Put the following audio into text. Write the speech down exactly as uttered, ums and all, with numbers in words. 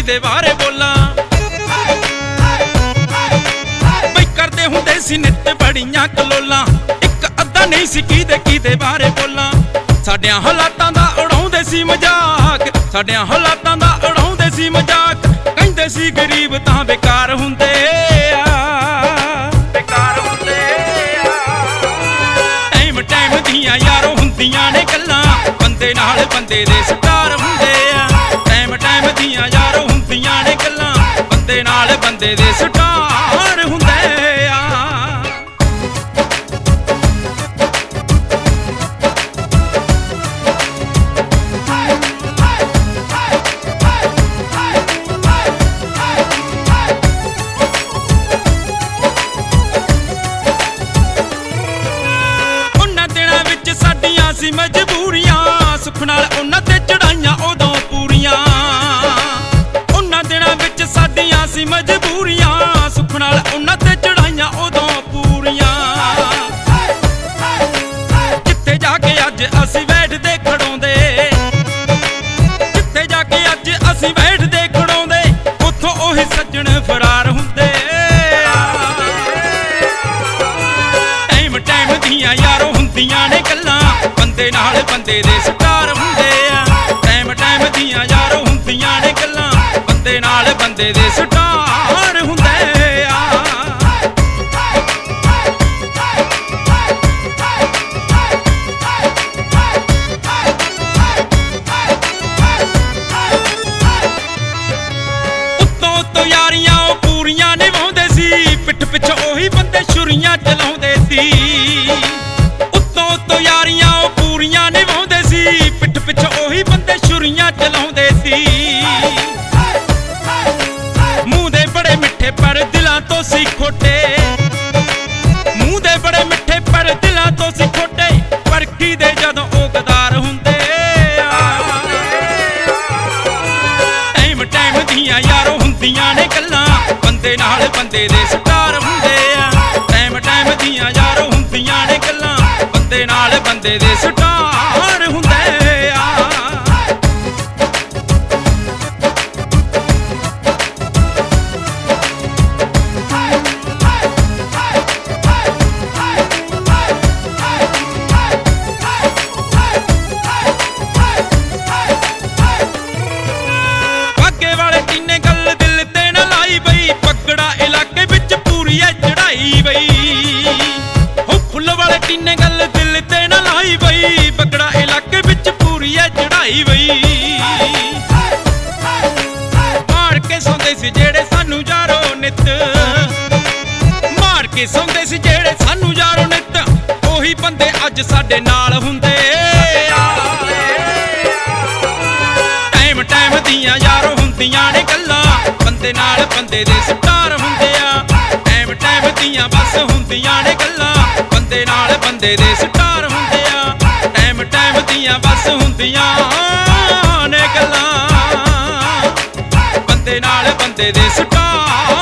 किते बारे बोलां बई करदे हुंदे सी नित बड़ियां कलोलां इक अद्धा नहीं सी किते किते बारे बोलां साडियां हालातां दा उड़ाउंदे सी मजाक साडियां हालातां दा उड़ाउंदे सी मजाक कहंदे सी गरीब तां बेकार हुंदे बेकार हुंदे टाइम टाइम दियां यारो हुंदियां ने गल्लां बंदे नाल बंदे दे स्टार हुंदे टाइम टाइम दियां यारो हुंदियां ने गल्लां बंदे नाल बंदे दे स्टार हुंदे सी मजबूरियां सुख नाल उन्हां ते चढ़ाइयां उदों पूरियां उन्हां दिनां विच साडियां सी मजबूरियां सुख नाल उन्हां ते चढ़ाइयां उदों पूरियां कित्थे जाके अज असीं बैठदे खड़ोंदे कित्थे जाके अज असीं बैठदे खड़ोंदे उत्थों ओही सज्जण फरार हुंदे टाइम टाइम दियां यारो हुंदियां ने गल्लां बंदे नाल बंदे दे स्टार हुंदे टाइम टाइम दियां यारो हुंदियां ने गल्लां बंदे नाल बंदे दे स्टार हुंदे उत्तों उत्तों यारियां पूरियां निभाउंदे सी पिठ पिछ ओही बंदे छुरियां चलाउंदे सी उत्तों उत्तों यारियां पूरियां निभाउंदे सी पिठ पिछ ओही बंदे छुरियां चलाउंदे सी मूंह दे बड़े मिठे पर दिलां तो सी खोटे मूंह दे बड़े मिठे पर दिलां तो सी खोटे पर की दे जदों ओ गदार हुंदे टाइम टाइम दियां यारो हुंदियां ने गल्लां बंदे नाल बंदे दे स्टार हुंदे टाइम टाइम दियां यारो हुंदियां ने गल्लां बंदे नाल बंदे दे स्टार हुंदे बागे वाले किन्ने गल दिल ते ना लाई बई पगड़ा इलाके विच पूरी है चढ़ाई बई हो फुੱਲ वाले किन्ने गल दिल ते ना लाई बई पगड़ा इलाके विच पूरी है चढ़ाई बई मार के सौंदे सी जेड़े सानू यारो नित मार के सौंदे सी जेड़े सानू यारो नित ओही बंदे अज साडे नाल हुंदे टाइम टाइम दियां यारो हुंदियां ने गल्लां बंदे नाल बंदे दे स्टार हुंदे आ टाइम टाइम दियां बस हुंदियां ने गल्लां बंदे नाल बंदे दे स्टार हुंदे आ टाइम टाइम दियां बस हुंदियां ने गल्लां बंदे नाल बंदे दे स्टार